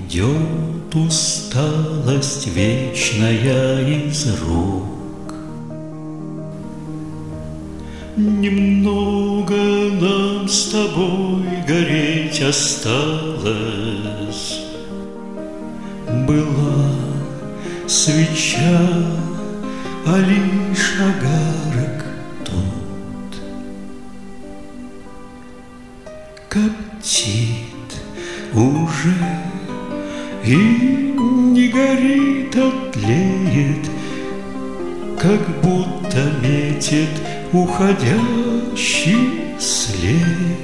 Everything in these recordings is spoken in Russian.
Уйдет усталость вечная из рук. Немного нам с тобой гореть осталось. Была свеча, а лишь огарок тут. Коптит уже и не горит, а тлеет, как будто метит уходящий след.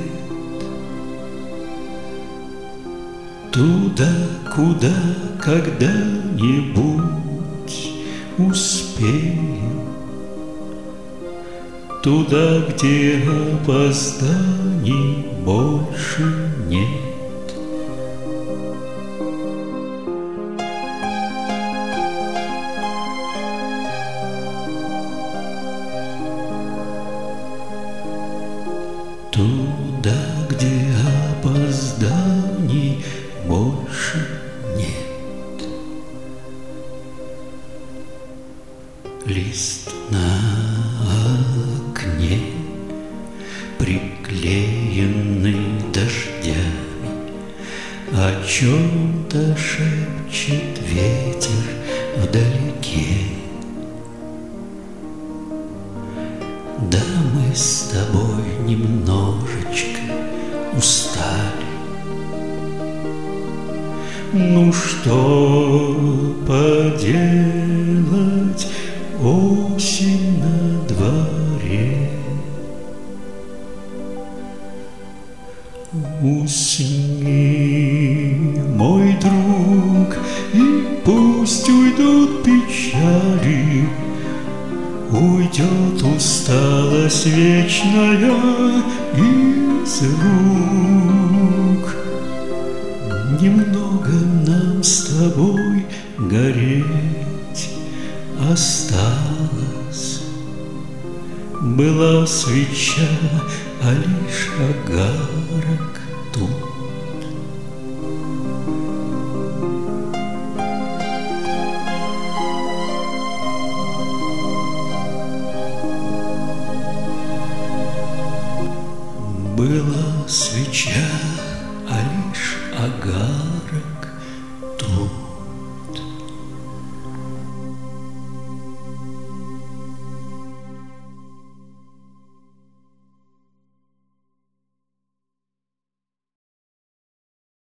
Туда, куда когда-нибудь успеем, туда, где опозданий больше нет. Туда, где опозданий больше нет. Лист на окне, приклеенный дождями, о чем-то шепчет ветер вдалеке. Да, мы с тобой немножечко устали. Ну что поделать, осень на дворе. Усни, мой друг, и пусть уйдут печали. Уйдет усталость вечная из рук. Немного нам с тобой гореть осталось. Была свеча, а лишь огарок тут. Была свеча, а лишь огарок